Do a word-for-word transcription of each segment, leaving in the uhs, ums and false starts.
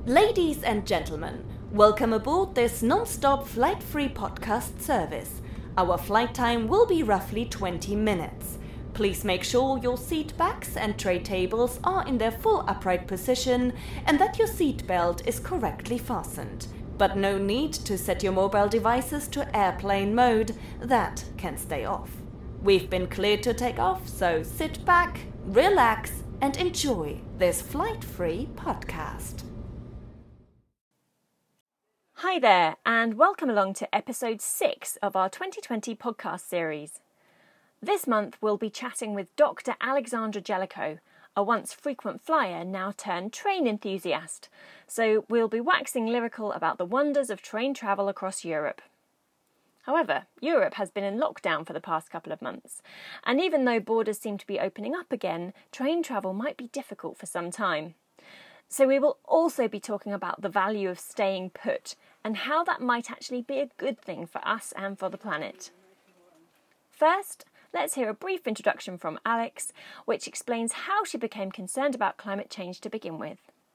Ladies and gentlemen, welcome aboard this non-stop flight-free podcast service. Our flight time will be roughly twenty minutes. Please make sure your seat backs and tray tables are in their full upright position and that your seat belt is correctly fastened. But no need to set your mobile devices to airplane mode, that can stay off. We've been cleared to take off, so sit back, relax, and enjoy this flight-free podcast. Hi there, and welcome along to episode six of our twenty twenty podcast series. This month we'll be chatting with Doctor Alexandra Jellicoe, a once frequent flyer now turned train enthusiast. So we'll be waxing lyrical about the wonders of train travel across Europe. However, Europe has been in lockdown for the past couple of months, and even though borders seem to be opening up again, train travel might be difficult for some time. So we will also be talking about the value of staying put and how that might actually be a good thing for us and for the planet. First, let's hear a brief introduction from Alex, which explains how she became concerned about climate change to begin with.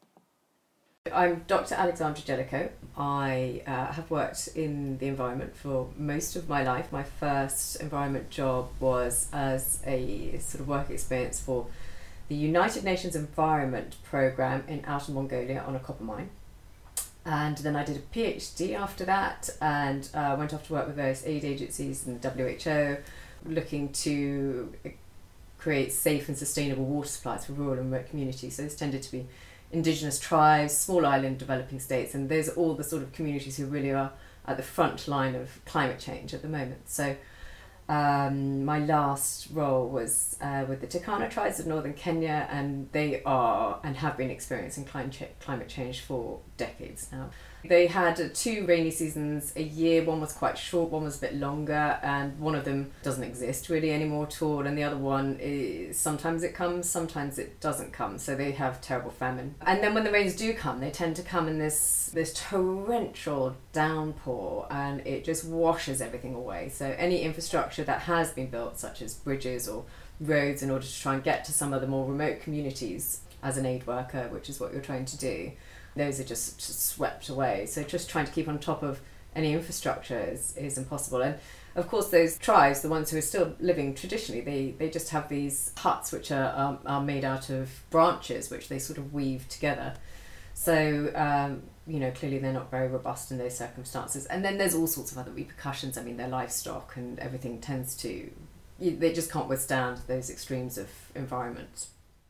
I'm Doctor Alexandra Jellicoe. I uh, have worked in the environment for most of my life. My first environment job was as a sort of work experience for the United Nations Environment Programme in Outer Mongolia on a copper mine. And then I did a PhD after that and uh, went off to work with various aid agencies and the W H O, looking to create safe and sustainable water supplies for rural and remote communities. So this tended to be indigenous tribes, small island developing states, and those are all the sort of communities who really are at the front line of climate change at the moment. So um, my last role was uh, with the Turkana tribes of northern Kenya, and they are and have been experiencing climate ch- climate change for decades now. They had two rainy seasons a year. One was quite short, one was a bit longer, and one of them doesn't exist really anymore at all, and the other one is sometimes it comes, sometimes it doesn't come, so they have terrible famine. And then when the rains do come, they tend to come in this this torrential downpour, and it just washes everything away. So any infrastructure that has been built, such as bridges or roads, in order to try and get to some of the more remote communities as an aid worker, which is what you're trying to do, those are just, just swept away. So just trying to keep on top of any infrastructure is, is impossible. And of course those tribes, the ones who are still living traditionally, they, they just have these huts which are, are, are made out of branches which they sort of weave together. So, um, you know, clearly they're not very robust in those circumstances. And then there's all sorts of other repercussions. I mean, their livestock and everything tends to, they just can't withstand those extremes of environment.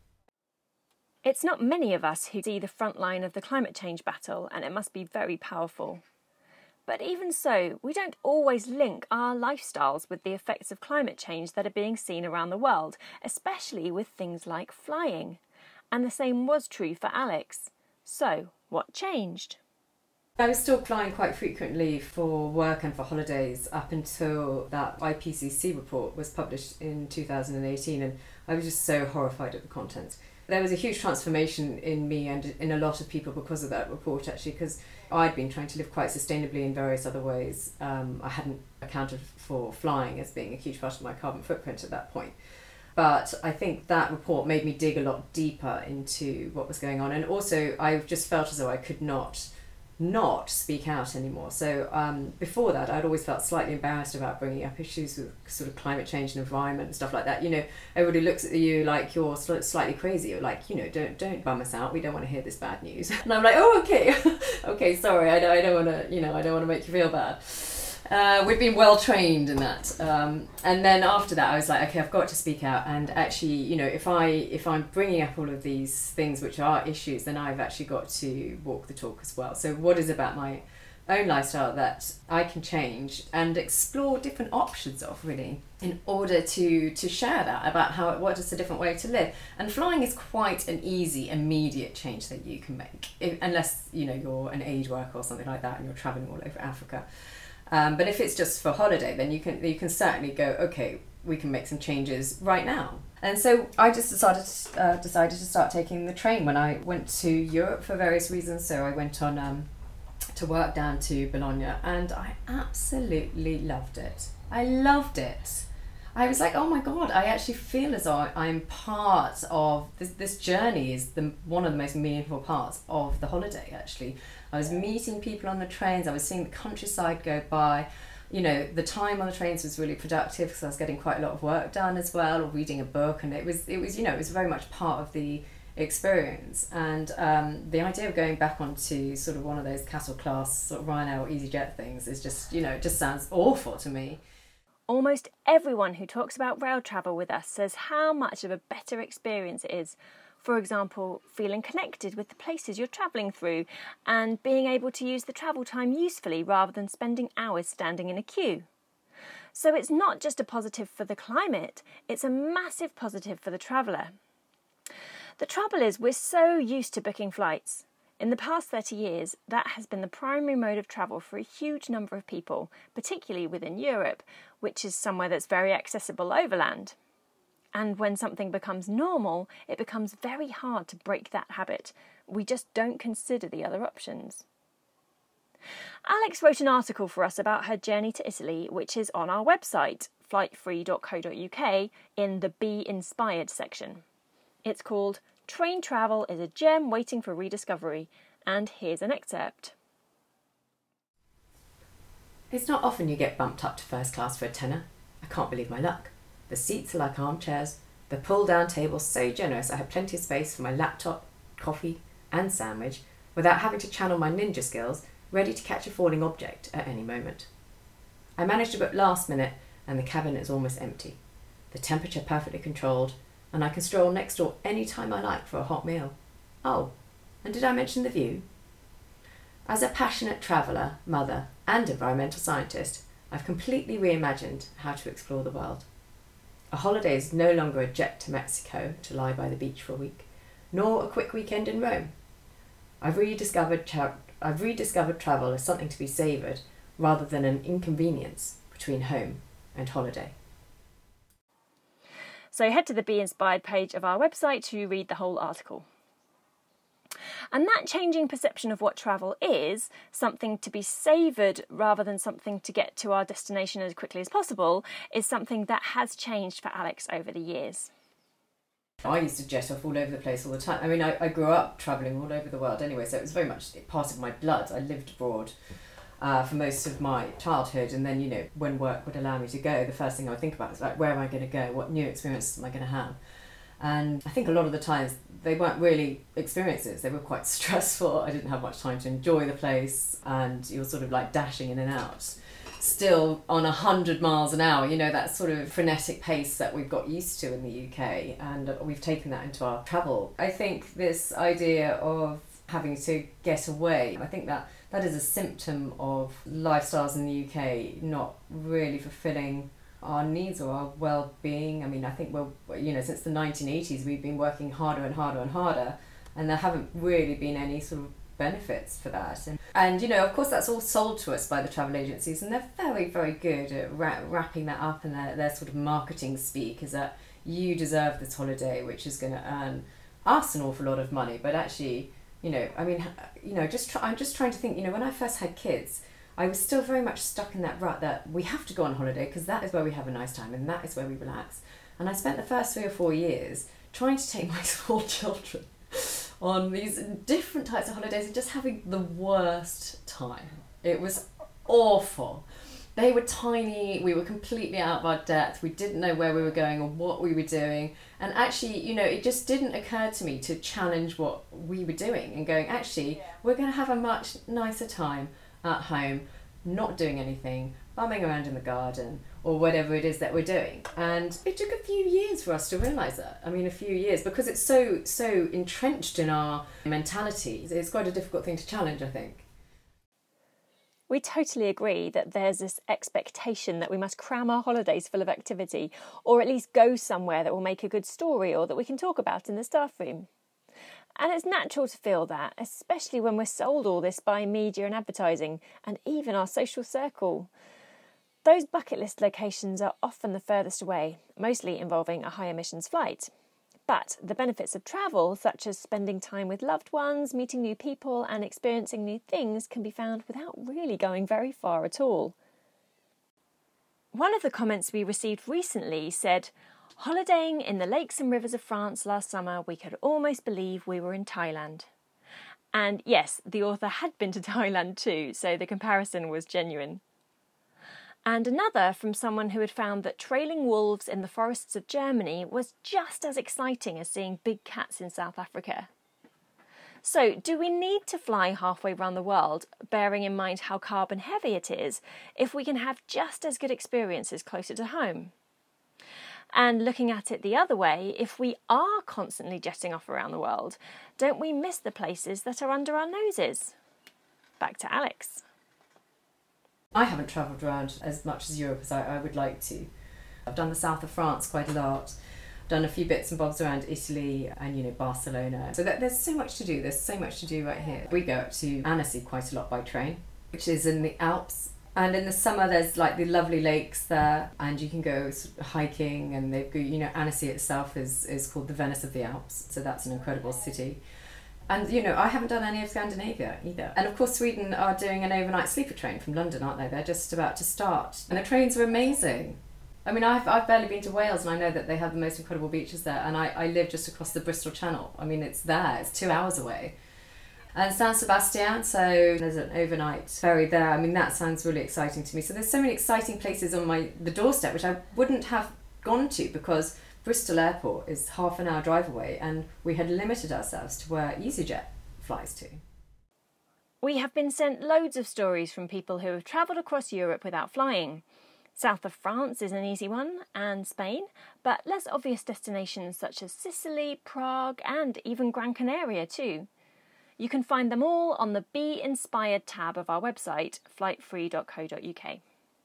It's not many of us who see the front line of the climate change battle, and it must be very powerful. But even so, we don't always link our lifestyles with the effects of climate change that are being seen around the world, especially with things like flying. And the same was true for Alex. So, what changed? I was still flying quite frequently for work and for holidays up until that I P C C report was published in two thousand eighteen, and I was just so horrified at the content. There was a huge transformation in me and in a lot of people because of that report, actually, because I'd been trying to live quite sustainably in various other ways. Um, I hadn't accounted for flying as being a huge part of my carbon footprint at that point. But I think that report made me dig a lot deeper into what was going on. And also, I just felt as though I could not not speak out anymore. So um, before that, I'd always felt slightly embarrassed about bringing up issues with sort of climate change and environment and stuff like that. You know, everybody looks at you like you're sl- slightly crazy, or like, you know, don't don't bum us out. We don't want to hear this bad news. And I'm like, oh, okay, okay, sorry, I, I don't want to, you know, I don't want to make you feel bad. Uh, we've been well trained in that, um, and then after that I was like, okay, I've got to speak out. And actually, you know, if I if I'm bringing up all of these things which are issues, then I've actually got to walk the talk as well. So what is about my own lifestyle that I can change and explore different options of, really, in order to to share that about how what is a different way to live. And flying is quite an easy, immediate change that you can make, if, unless, you know, you're an aid worker or something like that and you're traveling all over Africa. Um, but if it's just for holiday, then you can you can certainly go, okay, we can make some changes right now. And so I just decided uh, decided to start taking the train when I went to Europe for various reasons. So I went on um, to work down to Bologna, and I absolutely loved it. I loved it. I was like, oh my God, I actually feel as though I'm part of this, this journey is the one of the most meaningful parts of the holiday, actually. I was meeting people on the trains, I was seeing the countryside go by. You know, the time on the trains was really productive because I was getting quite a lot of work done as well, or reading a book, and it was, it was you know, it was very much part of the experience. And um, the idea of going back onto sort of one of those Castle class sort of Ryanair or EasyJet things is just, you know, it just sounds awful to me. Almost everyone who talks about rail travel with us says how much of a better experience it is. For example, feeling connected with the places you're travelling through and being able to use the travel time usefully rather than spending hours standing in a queue. So it's not just a positive for the climate, it's a massive positive for the traveller. The trouble is we're so used to booking flights. In the past thirty years, that has been the primary mode of travel for a huge number of people, particularly within Europe, which is somewhere that's very accessible overland. And when something becomes normal, it becomes very hard to break that habit. We just don't consider the other options. Alex wrote an article for us about her journey to Italy, which is on our website, flight free dot co dot uk, in the Be Inspired section. It's called Train Travel is a Gem Waiting for Rediscovery, and here's an excerpt. It's not often you get bumped up to first class for a tenner. I can't believe my luck. The seats are like armchairs, the pull-down table's so generous I had plenty of space for my laptop, coffee and sandwich without having to channel my ninja skills, ready to catch a falling object at any moment. I managed to book last minute and the cabin is almost empty. The temperature perfectly controlled, and I can stroll next door any time I like for a hot meal. Oh, and did I mention the view? As a passionate traveller, mother and environmental scientist, I've completely reimagined how to explore the world. A holiday is no longer a jet to Mexico to lie by the beach for a week, nor a quick weekend in Rome. I've rediscovered, tra- I've rediscovered travel as something to be savoured rather than an inconvenience between home and holiday. So head to the Be Inspired page of our website to read the whole article. And that changing perception of what travel is, something to be savoured rather than something to get to our destination as quickly as possible, is something that has changed for Alex over the years. I used to jet off all over the place all the time. I mean, I, I grew up travelling all over the world anyway, so it was very much part of my blood. I lived abroad uh, for most of my childhood, and then, you know, when work would allow me to go, the first thing I would think about is, like, where am I going to go? What new experiences am I going to have? And I think a lot of the times they weren't really experiences, they were quite stressful. I didn't have much time to enjoy the place, and you were sort of like dashing in and out, still on a hundred miles an hour, you know, that sort of frenetic pace that we've got used to in the U K, and we've taken that into our travel. I think this idea of having to get away, I think that that is a symptom of lifestyles in the U K not really fulfilling our needs or our well-being. I mean, I think we're, you know, since the nineteen eighties we've been working harder and harder and harder, and there haven't really been any sort of benefits for that. And, and you know, of course that's all sold to us by the travel agencies, and they're very, very good at ra- wrapping that up, and their, their sort of marketing speak is that you deserve this holiday, which is going to earn us an awful lot of money. But actually, you know, I mean, you know, just try, I'm just trying to think, you know, when I first had kids, I was still very much stuck in that rut that we have to go on holiday because that is where we have a nice time and that is where we relax. And I spent the first three or four years trying to take my small children on these different types of holidays and just having the worst time. It was awful. They were tiny, we were completely out of our depth, we didn't know where we were going or what we were doing. And actually, you know, it just didn't occur to me to challenge what we were doing and going, actually, we're going to have a much nicer time at home, not doing anything, bumming around in the garden or whatever it is that we're doing. And it took a few years for us to realise that. I mean, a few years, because it's so so entrenched in our mentality. It's quite a difficult thing to challenge, I think. We totally agree that there's this expectation that we must cram our holidays full of activity, or at least go somewhere that will make a good story or that we can talk about in the staff room. And it's natural to feel that, especially when we're sold all this by media and advertising, and even our social circle. Those bucket list locations are often the furthest away, mostly involving a high emissions flight. But the benefits of travel, such as spending time with loved ones, meeting new people and experiencing new things, can be found without really going very far at all. One of the comments we received recently said, "Holidaying in the lakes and rivers of France last summer, we could almost believe we were in Thailand." And yes, the author had been to Thailand too, so the comparison was genuine. And another from someone who had found that trailing wolves in the forests of Germany was just as exciting as seeing big cats in South Africa. So, do we need to fly halfway around the world, bearing in mind how carbon heavy it is, if we can have just as good experiences closer to home? And looking at it the other way, if we are constantly jetting off around the world, don't we miss the places that are under our noses? Back to Alex. I haven't travelled around as much as Europe as I, I would like to. I've done the south of France quite a lot, done a few bits and bobs around Italy and, you know, Barcelona. So that, there's so much to do, there's so much to do right here. We go up to Annecy quite a lot by train, which is in the Alps. And in the summer there's like the lovely lakes there, and you can go sort of hiking, and they've got, you know, Annecy itself is, is called the Venice of the Alps, so that's an incredible city. And, you know, I haven't done any of Scandinavia either. And of course Sweden are doing an overnight sleeper train from London, aren't they? They're just about to start. And the trains are amazing. I mean, I've, I've barely been to Wales, and I know that they have the most incredible beaches there, and I, I live just across the Bristol Channel. I mean, it's there, it's two hours away. And San Sebastian, so there's an overnight ferry there. I mean, that sounds really exciting to me. So there's so many exciting places on my the doorstep which I wouldn't have gone to, because Bristol Airport is half an hour drive away, and we had limited ourselves to where EasyJet flies to. We have been sent loads of stories from people who have travelled across Europe without flying. South of France is an easy one, and Spain, but less obvious destinations such as Sicily, Prague, and even Gran Canaria too. You can find them all on the Be Inspired tab of our website, flight free dot co dot uk.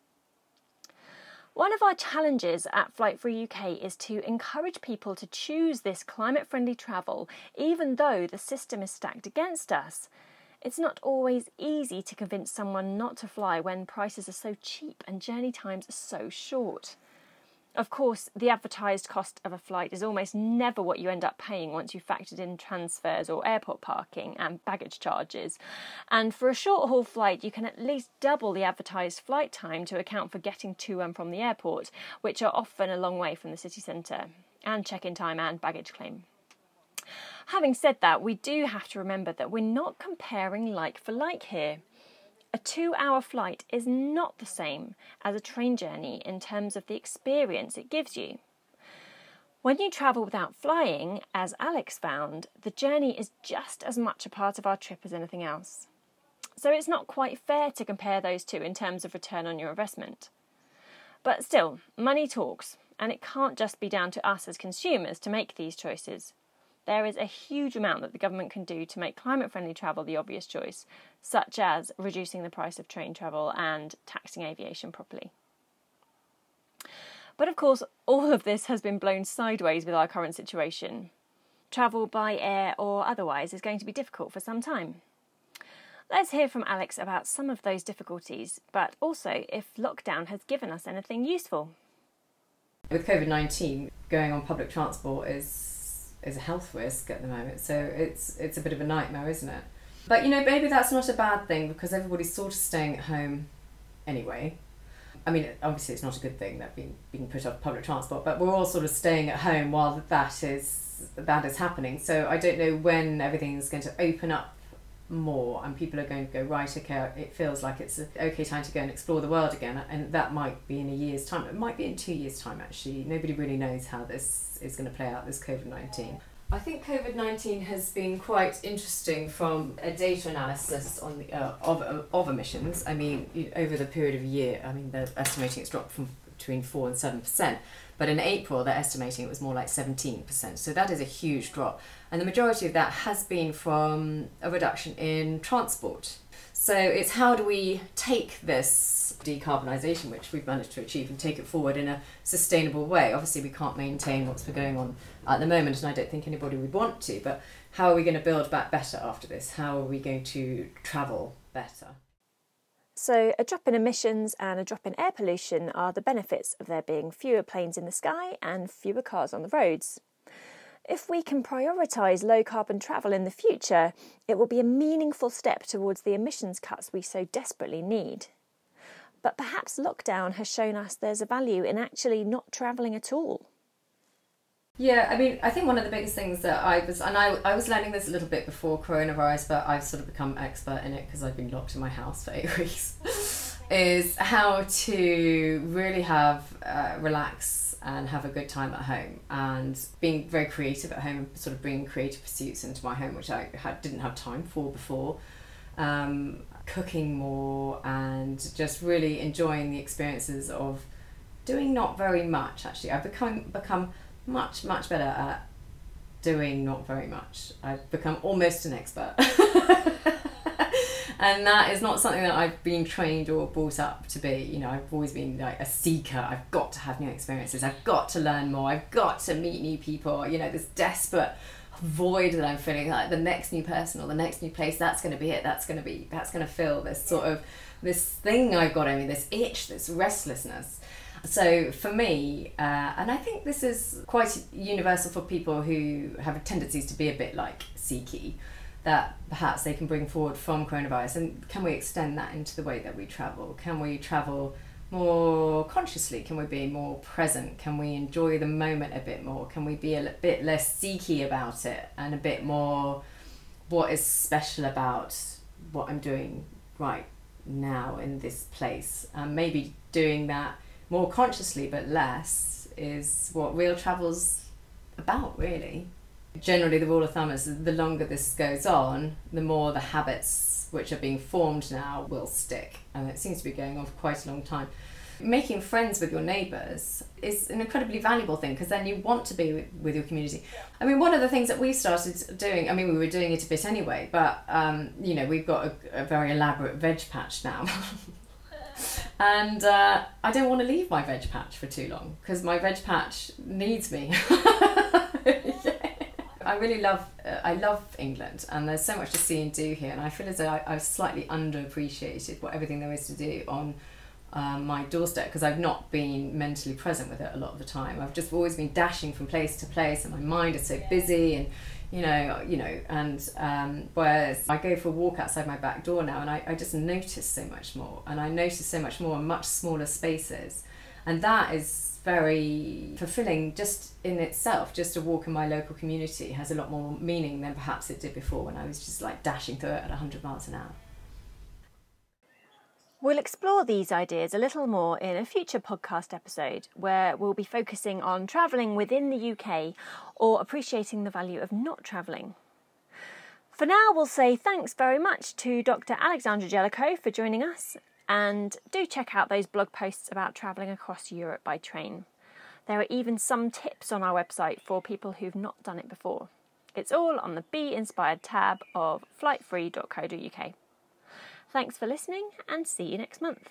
One of our challenges at Flight Free U K is to encourage people to choose this climate-friendly travel, even though the system is stacked against us. It's not always easy to convince someone not to fly when prices are so cheap and journey times are so short. Of course, the advertised cost of a flight is almost never what you end up paying once you've factored in transfers or airport parking and baggage charges. And for a short-haul flight, you can at least double the advertised flight time to account for getting to and from the airport, which are often a long way from the city centre, and check-in time and baggage claim. Having said that, we do have to remember that we're not comparing like for like here. A two-hour flight is not the same as a train journey in terms of the experience it gives you. When you travel without flying, as Alex found, the journey is just as much a part of our trip as anything else. So it's not quite fair to compare those two in terms of return on your investment. But still, money talks, and it can't just be down to us as consumers to make these choices. There is a huge amount that the government can do to make climate-friendly travel the obvious choice, such as reducing the price of train travel and taxing aviation properly. But of course, all of this has been blown sideways with our current situation. Travel by air or otherwise is going to be difficult for some time. Let's hear from Alex about some of those difficulties, but also if lockdown has given us anything useful. With covid nineteen, going on public transport is is a health risk at the moment, so it's it's a bit of a nightmare, isn't it? But, you know, maybe that's not a bad thing, because everybody's sort of staying at home anyway. I mean, obviously it's not a good thing that being being put off public transport, but we're all sort of staying at home while that is that is happening. So I don't know when everything's going to open up more and people are going to go, right, okay, it feels like it's an okay time to go and explore the world again, and that might be in a year's time. It might be in two years' time, actually. Nobody really knows how this is going to play out, this covid nineteen. I think covid nineteen has been quite interesting from a data analysis on the, uh, of, of emissions. I mean, over the period of a year, I mean, they're estimating it's dropped from between four and seven percent. But in April, they're estimating it was more like seventeen percent. So that is a huge drop. And the majority of that has been from a reduction in transport. So it's how do we take this decarbonisation, which we've managed to achieve, and take it forward in a sustainable way. Obviously, we can't maintain what's been going on at the moment, and I don't think anybody would want to, but how are we going to build back better after this? How are we going to travel better? So a drop in emissions and a drop in air pollution are the benefits of there being fewer planes in the sky and fewer cars on the roads. If we can prioritise low-carbon travel in the future, it will be a meaningful step towards the emissions cuts we so desperately need. But perhaps lockdown has shown us there's a value in actually not travelling at all. Yeah, I mean, I think one of the biggest things that I was, and I, I was learning this a little bit before coronavirus, but I've sort of become expert in it because I've been locked in my house for eight weeks, is how to really have, uh, relax and have a good time at home, and being very creative at home, and sort of bringing creative pursuits into my home, which I had, didn't have time for before. Um, cooking more and just really enjoying the experiences of doing not very much. Actually, I've become become much much better at doing not very much. I've become almost an expert. And that is not something that I've been trained or brought up to be. You know, I've always been like a seeker. I've got to have new experiences. I've got to learn more. I've got to meet new people. You know, this desperate void that I'm feeling, like the next new person or the next new place, that's going to be it. That's going to be, that's going to fill this sort of, this thing I've got in me, this itch, this restlessness. So for me, uh, and I think this is quite universal for people who have tendencies to be a bit like seeky, that perhaps they can bring forward from coronavirus. And can we extend that into the way that we travel? Can we travel more consciously? Can we be more present? Can we enjoy the moment a bit more? Can we be a bit less seeky about it and a bit more what is special about what I'm doing right now in this place? And maybe doing that more consciously but less is what real travel's about, really. Generally, the rule of thumb is the longer this goes on, the more the habits which are being formed now will stick, and it seems to be going on for quite a long time. Making friends with your neighbours is an incredibly valuable thing, because then you want to be with, with your community. I mean, one of the things that we started doing, I mean, we were doing it a bit anyway, but um, you know, we've got a, a very elaborate veg patch now. And uh, I don't want to leave my veg patch for too long, because my veg patch needs me. I really love, uh, I love England, and there's so much to see and do here, and I feel as though I, I've slightly underappreciated what everything there is to do on um, my doorstep, because I've not been mentally present with it a lot of the time. I've just always been dashing from place to place, and my mind is so busy, and you know, you know, and um, whereas I go for a walk outside my back door now, and I, I just notice so much more, and I notice so much more in much smaller spaces, and that is very fulfilling just in itself. Just a walk in my local community has a lot more meaning than perhaps it did before, when I was just like dashing through it at one hundred miles an hour. We'll explore these ideas a little more in a future podcast episode, where we'll be focusing on travelling within the U K or appreciating the value of not travelling. For now, we'll say thanks very much to Doctor Alexandra Jellicoe for joining us, and do check out those blog posts about travelling across Europe by train. There are even some tips on our website for people who've not done it before. It's all on the Be Inspired tab of flight free dot co dot uk. Thanks for listening, and see you next month.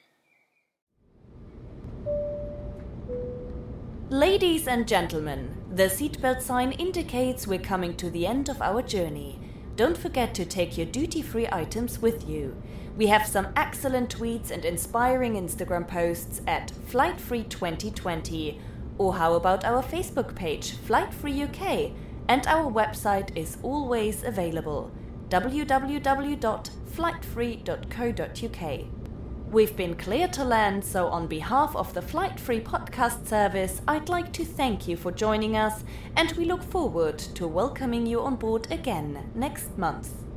Ladies and gentlemen, the seatbelt sign indicates we're coming to the end of our journey. Don't forget to take your duty-free items with you. We have some excellent tweets and inspiring Instagram posts at Flight Free twenty twenty. Or how about our Facebook page, Flight Free U K? And our website is always available, w w w dot flight free dot co dot uk. We've been cleared to land, so on behalf of the Flight Free podcast service, I'd like to thank you for joining us, and we look forward to welcoming you on board again next month.